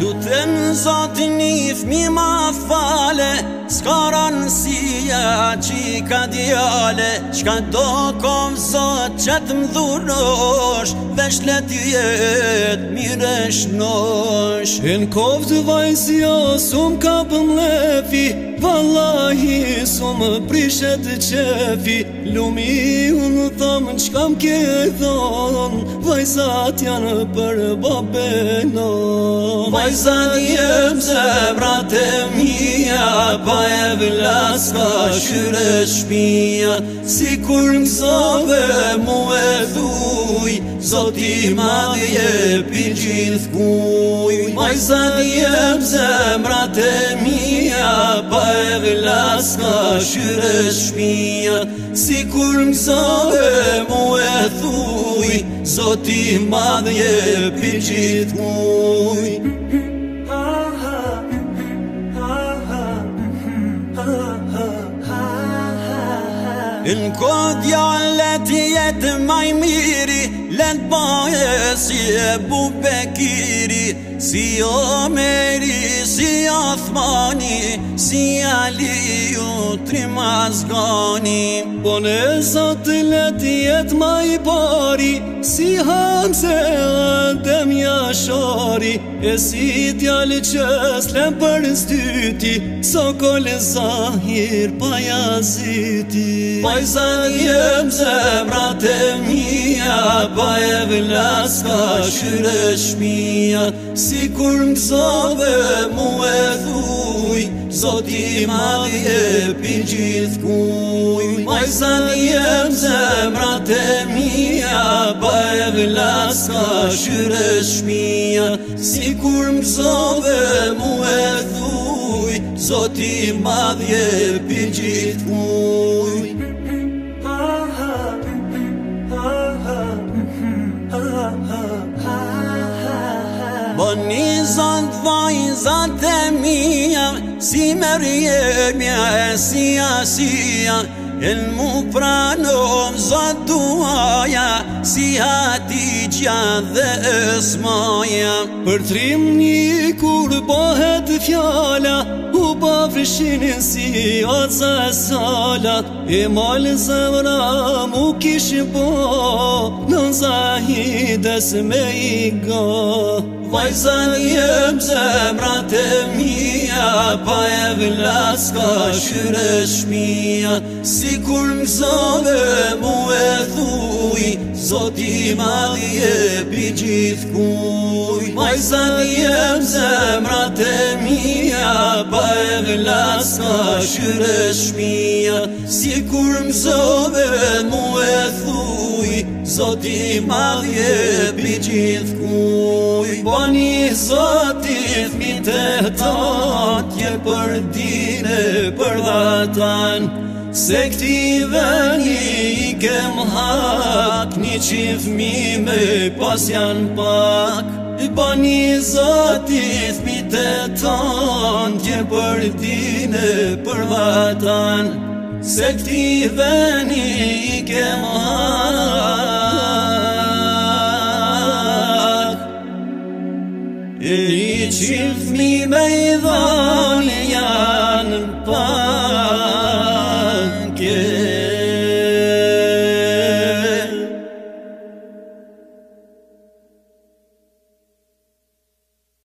Lutem Zotin I fmi ma fale, s'ka rëndësia që ka djale. Qka do kom Zot që t'mdhurosh, veç let jet mire shnosh. En kovë vajzja s'um ka pëmlefi, vallahi s'um prishet qefi. Lumi unë thamë qka m'ke dhon, vajzat janë për babenon. Vajzat jem zemrat e mija, pa e vlas ka shyre shpia. Si kur n'gzove mu e thuj, Zoti madh jepi gjithë kuj. Vajzat jem zemrat e mija, pa e vlas ka shyre shpia. Si kur n'gzove mu e thuj, Zoti madh jepi gjithë kuj. Në kodja let jetë maj miri, let baje si e Bubekiri. Si Omeri, si Othmani, si Aliu Trimazgani. Po në Zot let jetë maj pari, si Hamse Adem Jashari. E si djali që s'lem për styti, Sokol Zahir Pajaziti. Vajzat jem zemrat e mija, pa e vlas ka shyre shpia. Si kur m'gzove mu e thuj, Zoti madh jepi gjithë kuj. Vajzat jem zemrat e mija, pa e vlas ka shyre shpia. Si kur m'gzove mu e thuj, Zoti madh jepi gjithë kuj. Boni Zot vajzat e mija, si Merjemja e si Asia. El mu pranom Zot duaja, si Hatidja dhe Esmaja. Për trim një kur bëhet fjala, u bafrishinin si oca salat. E malë zemra mu kishë bo, në Zahides me I go. Vajzat jem zemrat e mija, pa e vlas ka shyre shpia. Si kur m'gzove mu e thuj, Zoti madh jepi gjithë kuj. Vajzat jem zemrat e mija, pa e vlas ka shyre shpia. Si kur m'gzove mu e thuj, Zoti madh jepi gjithë kuj. Boni Zoti fmit e tatje për dine për dhatan, se këti veni I kem hak, një qif fmi me pas janë pak. Boni Zoti fmit e tatje për dine për dhatan, se këti veni I kem hak. I qif fmi me I dhanja,